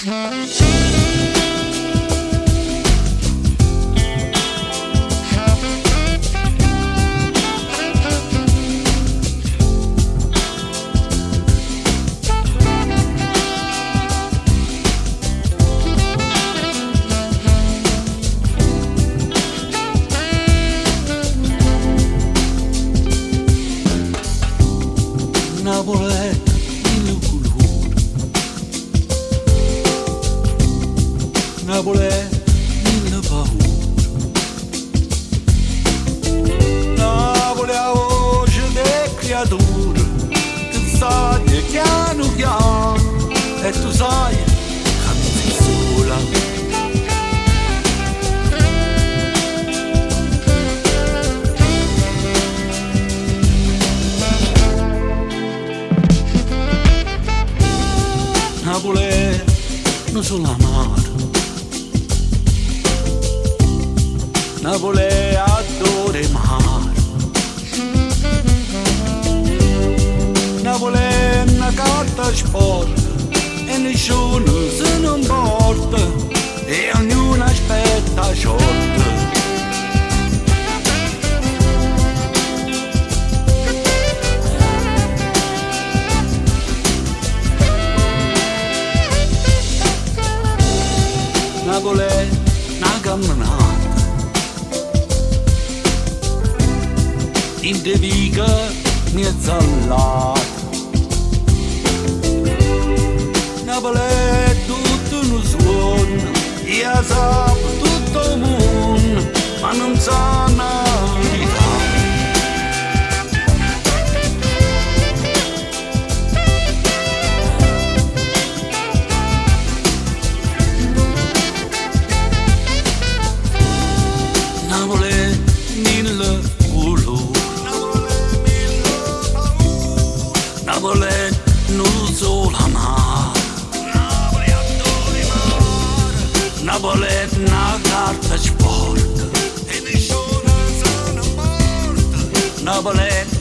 Napoli è il colore, Napoli è il paura, Napoli ha voce di creatura che sai piano piano e tu sai che non sei sola. Napoli non solo amaro, Napoli adora mare, Napoli è una carta sporca e nessuno se ne importa e ognuno aspetta short. Napoli è una camminata in de vica mezza all'altra. Napoli è tutto uno suono e sa tutto il mondo ma non sa la verità. Napoli è mille colori, Napoli è non solo amare, Napoli è una carta sporca e nessuno se ne importa, Napoli è